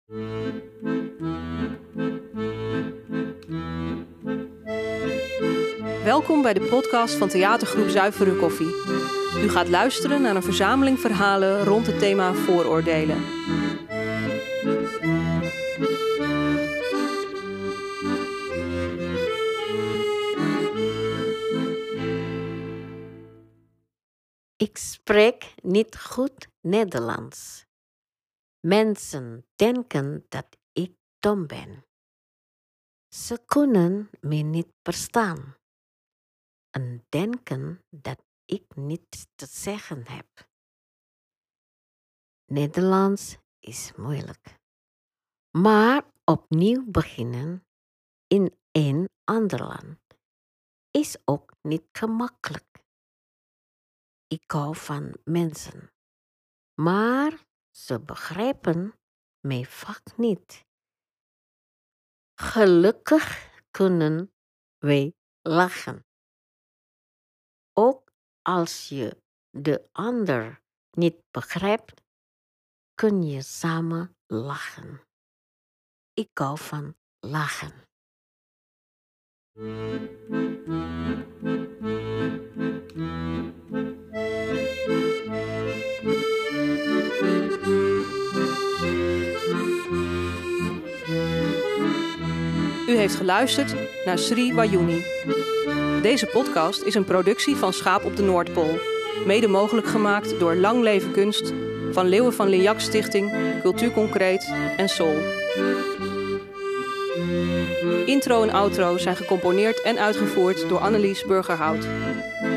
Welkom bij de podcast van theatergroep Zuivere Koffie. U gaat luisteren naar een verzameling verhalen rond het thema vooroordelen. Ik spreek niet goed Nederlands. Mensen denken dat ik dom ben. Ze kunnen me niet verstaan en denken dat ik niets te zeggen heb. Nederlands is moeilijk. Maar opnieuw beginnen in een ander land is ook niet gemakkelijk. Ik hou van mensen, maar ze begrijpen mij vaak niet. Gelukkig kunnen wij lachen. Ook als je de ander niet begrijpt, kun je samen lachen. Ik hou van lachen. U heeft geluisterd naar Sri Wayuni. Deze podcast is een productie van Schaap op de Noordpool. Mede mogelijk gemaakt door Lang Leven Kunst, Van Leeuwen van Lignac Stichting, Cultuur Concreet en Sol. Intro en outro zijn gecomponeerd en uitgevoerd door Annelies Burgerhout.